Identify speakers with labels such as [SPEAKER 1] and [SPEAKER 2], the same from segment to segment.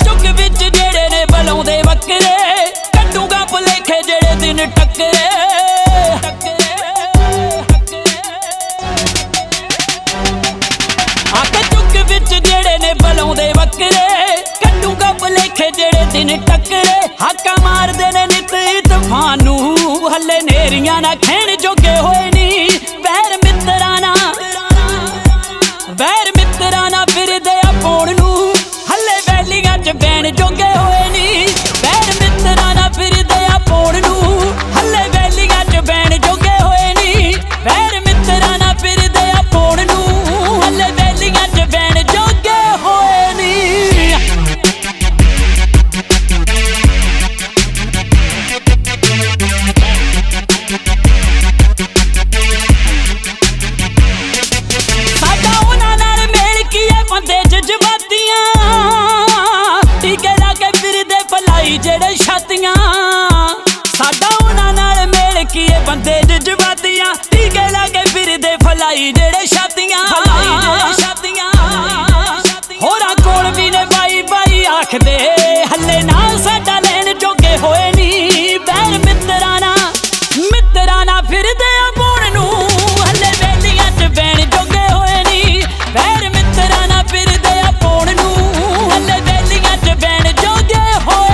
[SPEAKER 1] चुग विच जेड़े ने बलाउंदे वक्रे कड्डूगा भुलेखे जेड़े दिन टकरे आके चुग विच जेड़े ने बलाउंदे वक्रे कड्डूगा भुलेखे जेड़े दिन टकरे हाका मारदे ने नित तूफान नू हले नेरियां ना खैण जोगे होए नी वैर मित्तरां ना फिरदे आ पौण नू हले वैलियां च बैण जोगे होए नी वैर मित्तरां ना फिरदे आ पौण नू हले वैलियां च बैण जोगे होए नी वैर मित्तरां ना फिरदे आ पौण नू हले वैलियां च बैण जोगे होए नी जेड़े छातियां साडा उन्हां नाल मेल कीए बंदे जज्बातियां टीके लाके फिरदे फलाई जेड़े छातियां होरां कोल भी ने बाई बाई आखदे हले नाल साडा लैण जोगे होए नी बैर मित्तरां ना फिरदे आ पौण नू हले वैलियां च बैण जोगे होए नी बैर मित्तरां ना फिरदे आ पौण नू हले वैलियां च बैण जोगे होए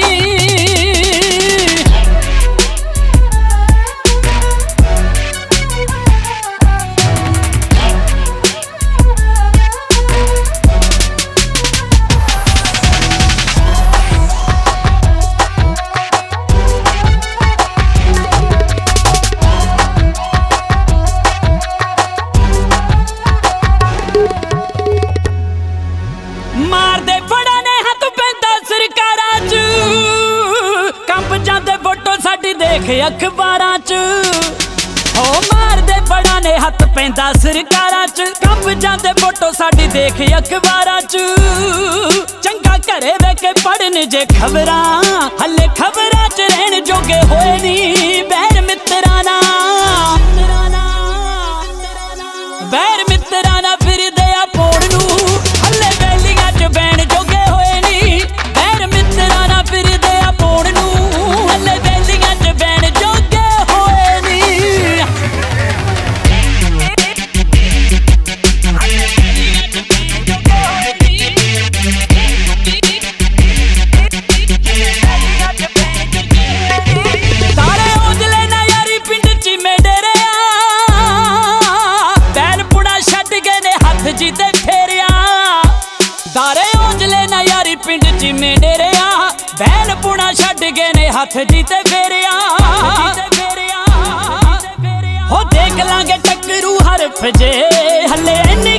[SPEAKER 1] मारदे फड़ा ने हथ पैंदा सरकारां च कंब जांदे फोटो साडी देख अखबारां च हो मारदे फड़ा ने हथ पैंदा सरकारां च कंब जांदे फोटो साडी देख अखबारां च चंगा घरे वे के पढ़न जे खबरां हले खबरां च रहन जोगे होए नी बैर मित्तरां ना फिरदे आ पौण नू हले वैलियां च बैण जोगे होए नी बैर मित्तरां ना फिरदे आ पौण नू हले वैलियां च बैण जोगे होए नी तारे औंजले ना यारी पिंड च मेरे जीते फेरिया दारे औंजले ना यारी पिंड च मेरे रिया बैन पुणा छड्ड गए ने हथ जीते फेरिया हो देख लांगे टकरू हरफ जे हले